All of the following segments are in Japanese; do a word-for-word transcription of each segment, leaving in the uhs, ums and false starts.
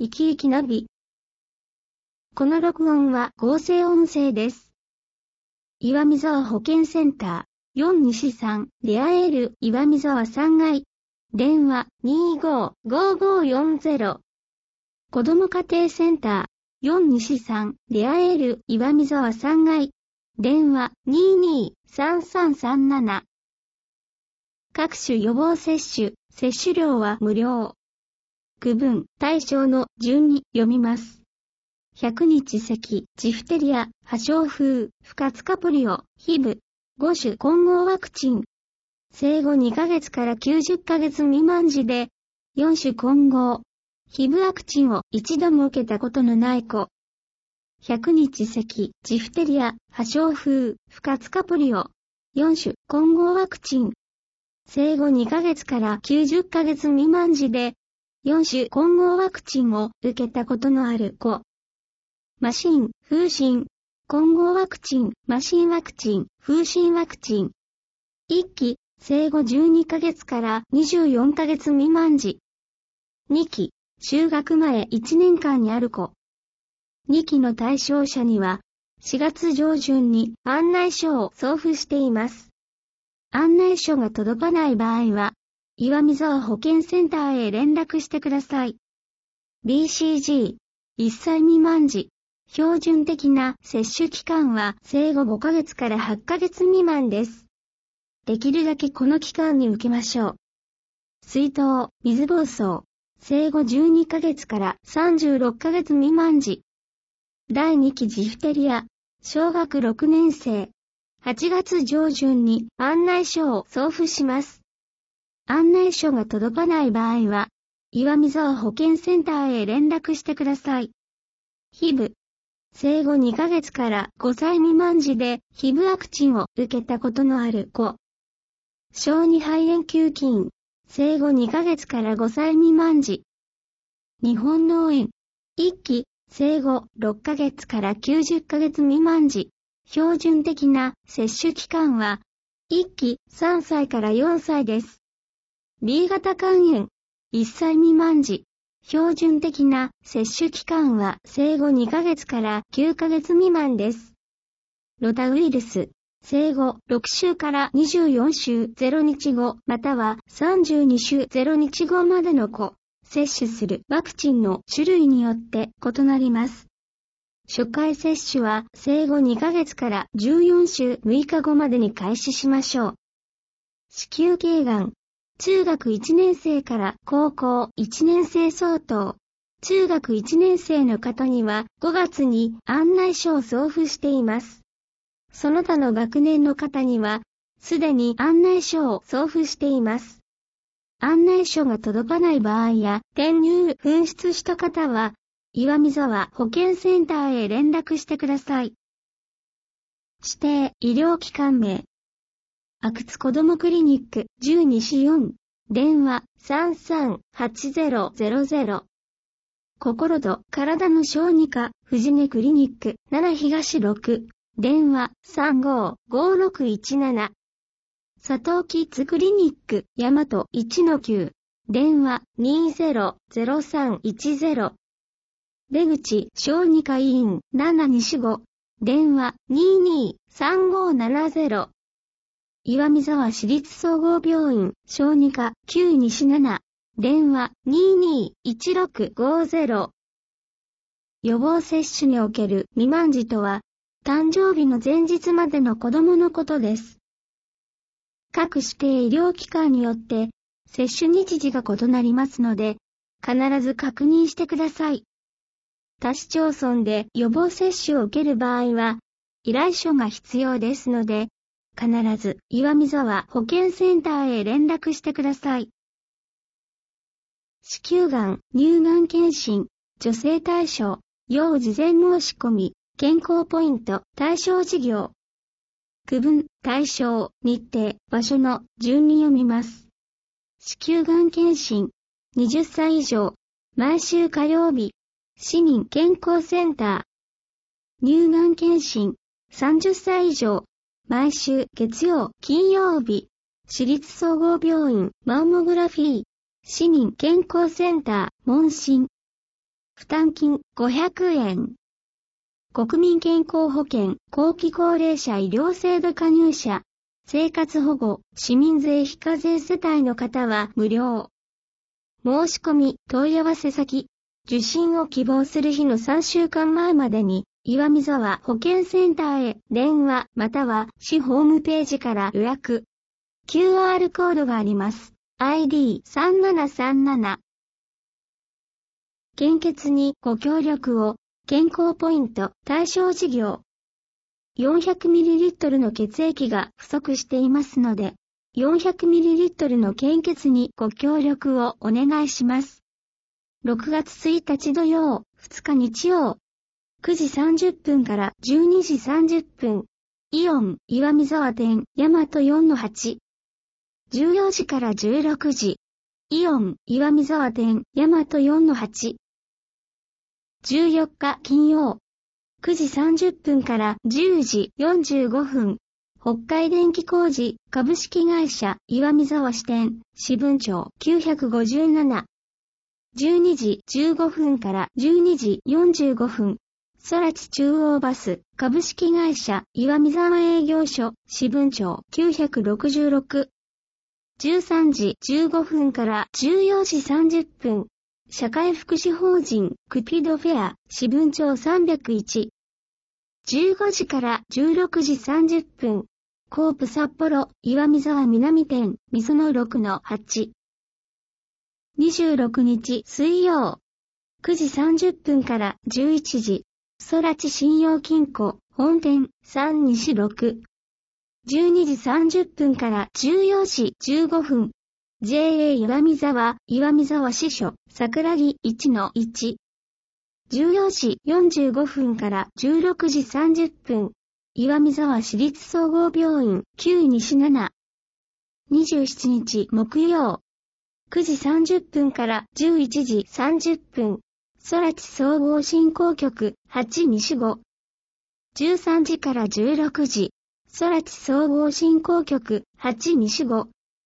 生き生きナビ。この録音は合成音声です。岩見沢保健センター、よん西さん、レアエール、岩見沢さんがい。電話、にーごーごーごーよんゼロ。子ども家庭センター、よん西さん、レアエール、岩見沢さんがい。電話、にーにーさんさんさんなな。各種予防接種、接種料は無料。区分、対象の順に読みます。ひゃくにち咳、ジフテリア、破傷風、不活化ポリオ、ヒブ、ご種混合ワクチン。生後にかげつからきゅうじゅっかげつ未満児で、よん種混合、ヒブワクチンを一度も受けたことのない子。ひゃくにち咳、ジフテリア、破傷風、不活化ポリオ、よん種混合ワクチン。生後にかげつからきゅうじゅっかげつ未満児で、よん種混合ワクチンを受けたことのある子。麻疹、風疹、混合ワクチン、麻疹ワクチン、風疹ワクチン。いっき、生後じゅうにかげつからにじゅうよんかげつ未満児。にき、就学前いちねんかんにある子。にきの対象者には、しがつ上旬に案内書を送付しています。案内書が届かない場合は、岩見沢保健センターへ連絡してください。ビーシージー、いっさい未満児。標準的な接種期間は生後ごかげつからはっかげつ未満です。できるだけこの期間に受けましょう。水痘、水疱瘡、生後じゅうにかげつからさんじゅうろっかげつ未満児。だいにきジフテリア、小学ろくねん生。はちがつ上旬に案内書を送付します。案内書が届かない場合は、岩見沢保健センターへ連絡してください。ヒブ。生後にかげつからごさい未満児でヒブワクチンを受けたことのある子。小児肺炎球菌。生後にかげつからごさい未満児。日本脳炎。いっき、生後ろっかげつからきゅうじゅっかげつ未満児。標準的な接種期間は、いっきさんさいからよんさいです。ビー 型肝炎。いっさい未満児。標準的な接種期間は生後にかげつからきゅうかげつ未満です。ロタウイルス。生後ろくしゅうからにじゅうよんしゅうゼロにちごまたはさんじゅうにしゅうゼロにちごまでの子。接種するワクチンの種類によって異なります。初回接種は生後にかげつからじゅうよんしゅうむいかごまでに開始しましょう。子宮頸がん。中学いちねん生から高校いちねん生相当。中学いちねん生の方にはごがつに案内書を送付しています。その他の学年の方にはすでに案内書を送付しています。案内書が届かない場合や転入紛失した方は岩見沢保健センターへ連絡してください。指定医療機関名。阿久津子どもクリニックじゅうにしよん。電話 さんさんはちゼロゼロゼロ。心と体の小児科藤根クリニックなな東ろく。電話 さんごーごーろくいちなな。佐藤キッズクリニック大和いちのきゅう。電話 にゼロゼロさんいちゼロ。出口小児科医院なな西ご。電話 にーにーさんごーななゼロ。岩見沢市立総合病院小児科きゅう西なな。電話 にーにーいちろくごーゼロ。予防接種における未満児とは、誕生日の前日までの子供のことです。各指定医療機関によって接種日時が異なりますので、必ず確認してください。他市町村で予防接種を受ける場合は、依頼書が必要ですので、必ず岩見沢保健センターへ連絡してください。子宮がん、乳がん検診、女性対象、要事前申し込み、健康ポイント、対象事業。区分、対象、日程、場所の順に読みます。子宮がん検診、はたち以上、毎週火曜日、市民健康センター。乳がん検診、さんじゅっさい以上、毎週月曜、金曜日、市立総合病院マンモグラフィー、市民健康センター、問診。 負担金ごひゃくえん。国民健康保険、後期高齢者医療制度加入者、生活保護、市民税非課税世帯の方は無料。申し込み、問い合わせ先、受診を希望する日のさんしゅうかんまえまでに、岩見沢保健センターへ電話または市ホームページから予約。キューアール コードがあります。アイディーさんななさんなな。献血にご協力を。健康ポイント対象事業。よんひゃくミリリットル の血液が不足していますので、よんひゃくミリリットル の献血にご協力をお願いします。ろくがつついたち土曜、ふつか日曜、くじさんじゅっぷんからじゅうにじさんじゅっぷん、イオン岩見沢店大和 よんのはち、じゅうよじからじゅうろくじ、イオン岩見沢店大和 よんのはち、じゅうよっか金曜、くじさんじゅっぷんからじゅうじよんじゅうごふん、北海電気工事株式会社岩見沢支店支分町きゅうごなな、じゅうにじじゅうごふんからじゅうにじよんじゅうごふん、空知中央バス株式会社岩見沢営業所支分町きゅうろくろく、じゅうさんじじゅうごふんからじゅうよじさんじゅっぷん、社会福祉法人クピドフェア支分町さんびゃくいち、じゅうごじからじゅうろくじさんじゅっぷん、コープ札幌岩見沢南店みそのろくのはち、にじゅうろくにち水曜、くじさんじゅっぷんからじゅういちじ、空知信用金庫本店さん西ろく、じゅうにじさんじゅっぷんからじゅうよじじゅうごふん、ジェーエー 岩見沢、岩見沢支所、桜木いちのいち。じゅうよじよんじゅうごふんからじゅうろくじさんじゅっぷん、岩見沢市立総合病院きゅう西なな。にじゅうしちにち木曜、くじさんじゅっぷんからじゅういちじさんじゅっぷん、空知総合振興局はち西ご。じゅうさんじからじゅうろくじ、空知総合振興局はち西ご。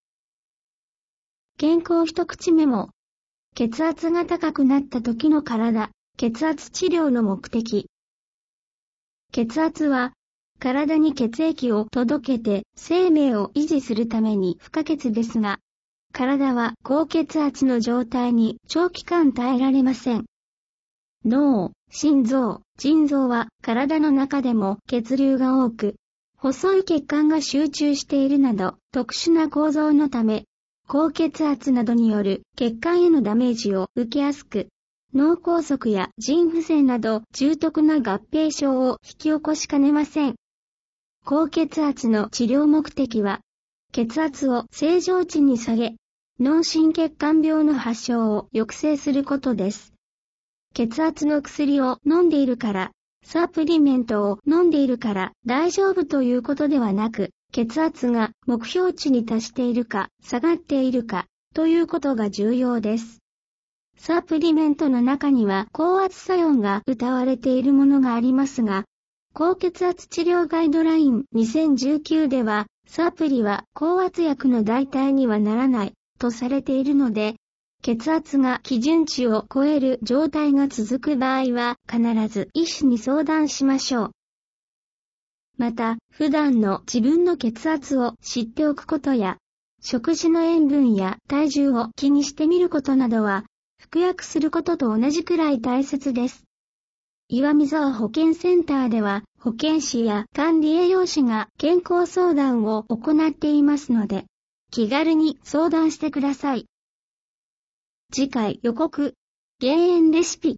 健康一口メモ。血圧が高くなった時の体、血圧治療の目的。血圧は、体に血液を届けて生命を維持するために不可欠ですが、体は高血圧の状態に長期間耐えられません。脳、心臓、腎臓は体の中でも血流が多く、細い血管が集中しているなど特殊な構造のため、高血圧などによる血管へのダメージを受けやすく、脳梗塞や腎不全など重篤な合併症を引き起こしかねません。高血圧の治療目的は、血圧を正常値に下げ、脳心血管病の発症を抑制することです。血圧の薬を飲んでいるから、サプリメントを飲んでいるから大丈夫ということではなく、血圧が目標値に達しているか下がっているかということが重要です。サプリメントの中には高圧作用が謳われているものがありますが、高血圧治療ガイドラインにせんじゅうきゅうでは、サプリは高圧薬の代替にはならないとされているので、血圧が基準値を超える状態が続く場合は必ず医師に相談しましょう。また、普段の自分の血圧を知っておくことや、食事の塩分や体重を気にしてみることなどは、服薬することと同じくらい大切です。岩見沢保健センターでは、保健師や管理栄養士が健康相談を行っていますので、気軽に相談してください。次回予告、減塩レシピ。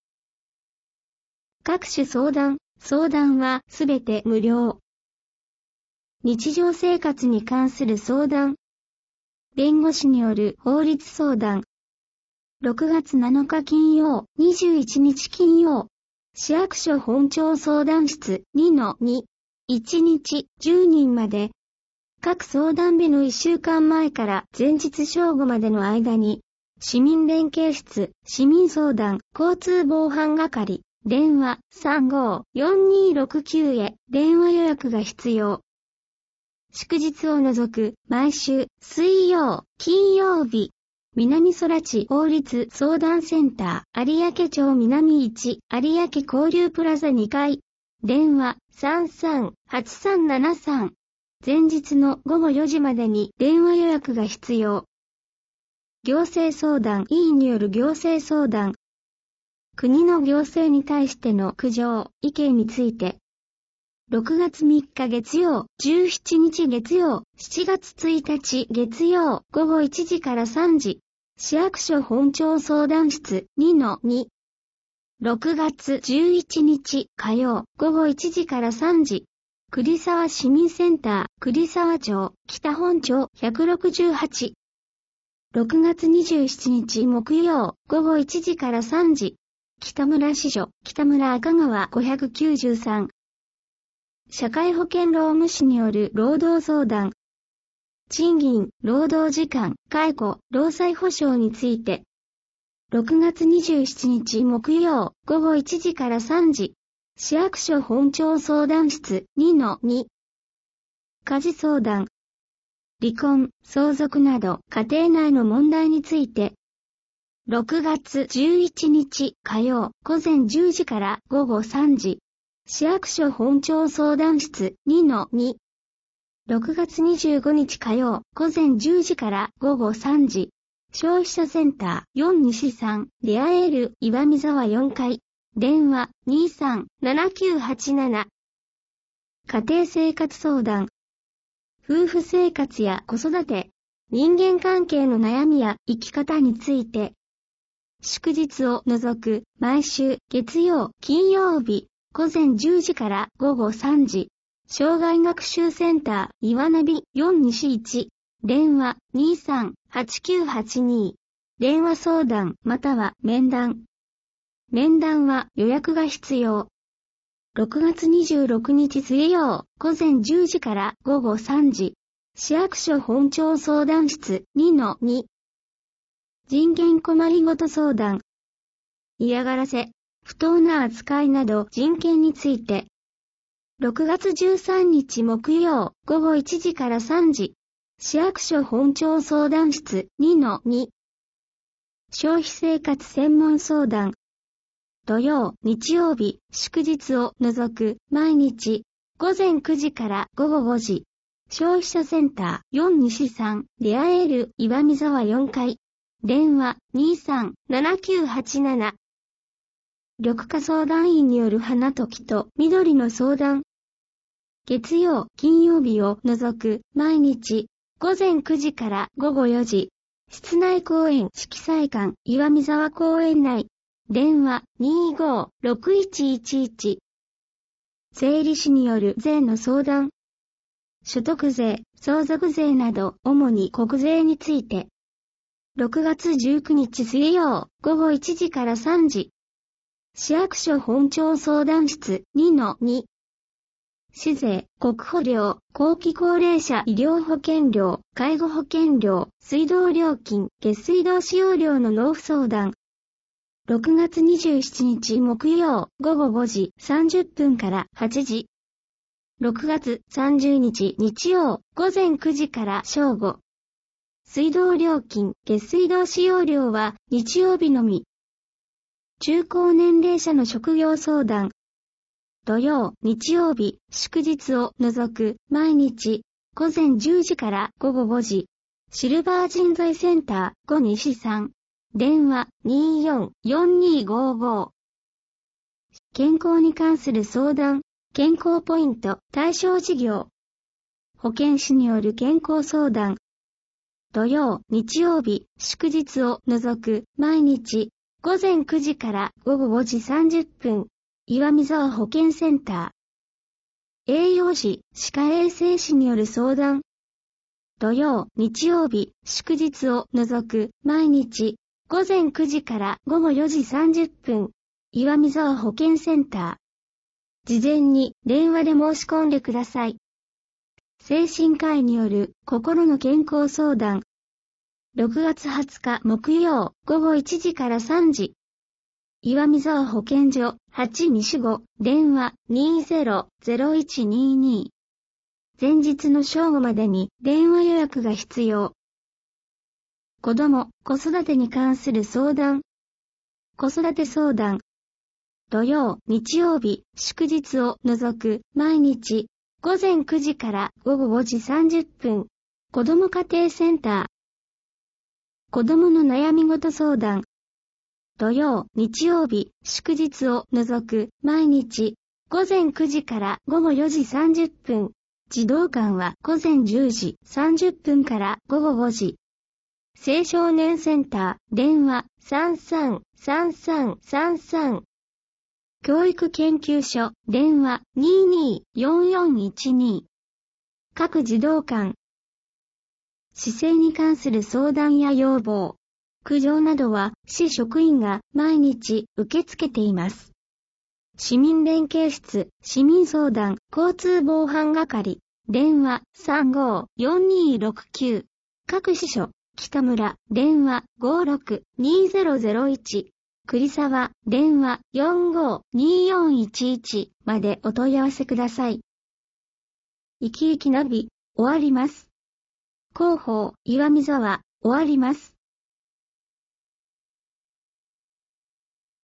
各種相談、相談はすべて無料。日常生活に関する相談。弁護士による法律相談。ろくがつなのか金曜、にじゅういちにち金曜。市役所本庁相談室 にのに。いちにちじゅうにんまで。各相談日のいっしゅうかんまえから前日正午までの間に、市民連携室、市民相談、交通防犯係。電話 さんごーよんにーろくきゅう へ電話予約が必要。祝日を除く毎週水曜、金曜日。 南空知法律相談センター、有明町南いち、有明交流プラザにかい。電話 さんさんはちさんななさん。前日のごごよじまでに電話予約が必要。行政相談委員による行政相談。国の行政に対しての苦情、意見について。ろくがつみっか月曜、じゅうしちにち月曜、しちがつついたち月曜、ごごいちじからさんじ。市役所本庁相談室 にのに。ろくがつじゅういちにち火曜、ごごいちじからさんじ。栗沢市民センター、栗沢町、北本町ひゃくろくじゅうはち。ろくがつにじゅうしちにち木曜、ごごいちじからさんじ。北村支所、北村赤川ごひゃくきゅうじゅうさん。社会保険労務士による労働相談。賃金、労働時間、解雇、労災保障について。ろくがつにじゅうしちにち木曜、ごごいちじからさんじ。市役所本庁相談室 にのに。家事相談。離婚、相続など家庭内の問題について。ろくがつじゅういちにち火曜、ごぜんじゅうじからごごさんじ。市役所本庁相談室 にのに。ろくがつにじゅうごにち火曜、ごぜんじゅうじからごごさんじ。消費者センターよん西さん、レアエール岩見沢よんかい。電話 にさんななきゅうはちなな。家庭生活相談。夫婦生活や子育て、人間関係の悩みや生き方について。祝日を除く毎週月曜、金曜日、ごぜんじゅうじからごごさんじ。障害学習センター岩ナビよん西いち。電話 にさんはちきゅうはちに。電話相談または面談。面談は予約が必要。ろくがつにじゅうろくにち水曜、ごぜんじゅうじからごごさんじ。市役所本庁相談室 にのに。人権困りごと相談。嫌がらせ、不当な扱いなど人権について。ろくがつじゅうさんにち木曜、ごごいちじからさんじ。市役所本庁相談室 にのに。消費生活専門相談。土曜、日曜日、祝日を除く毎日、ごぜんくじからごごごじ。消費者センターよん西さん、レアエール岩見沢よんかい。電話 にさんななきゅうはちなな。緑化相談員による花と木と緑の相談。月曜、金曜日を除く毎日、ごぜんくじからごごよじ。室内公園色彩館岩見沢公園内。電話 にごろくいちいちいち。税理士による税の相談。所得税、相続税など主に国税について。ろくがつじゅうくにち水曜、ごごいちじからさんじ。市役所本庁相談室 にのに。市税、国保料、後期高齢者医療保険料、介護保険料、水道料金、下水道使用料の納付相談。ろくがつにじゅうしちにち木曜、ごごごじさんじゅっぷんからはちじ。ろくがつさんじゅうにち日曜、ごぜんくじから正午。水道料金、下水道使用料は日曜日のみ。中高年齢者の職業相談。土曜、日曜日、祝日を除く毎日、ごぜんじゅうじからごごごじ。シルバー人材センターご西さん。電話 によんよんにごご。健康に関する相談、健康ポイント、対象事業。保健師による健康相談。土曜、日曜日、祝日を除く毎日、ごぜんくじからごごごじさんじゅっぷん。岩見沢保健センター。栄養士、歯科衛生士による相談。土曜、日曜日、祝日を除く毎日、ごぜんくじからごごよじさんじゅっぷん。岩見沢保健センター。事前に電話で申し込んでください。精神科医による心の健康相談。ろくがつはつか木曜、ごごいちじからさんじ。岩見沢保健所はち西ご、電話 にぜろぜろいちにに。前日の正午までに電話予約が必要。 子供、子育てに関する相談。子育て相談。土曜、日曜日、祝日を除く毎日、ごぜんくじからごごごじさんじゅっぷん。子供家庭センター。子供の悩み事相談。土曜、日曜日、祝日を除く毎日、ごぜんくじからごごよじさんじゅっぷん。児童館はごぜんじゅうじさんじゅっぷんからごごごじ。青少年センター、電話さんさんさんさんさんさん。教育研究所、電話にーにーよんよんいちに。各児童館。市政に関する相談や要望、苦情などは市職員が毎日受け付けています。市民連携室、市民相談、交通防犯係、電話さんごーよんにーろくきゅう。各支所、北村、電話ごーろくにーぜろぜろいち。栗沢、電話よんごーにーよんいちいちまでお問い合わせください。生き生きナビ、終わります。広報、岩見沢、終わります。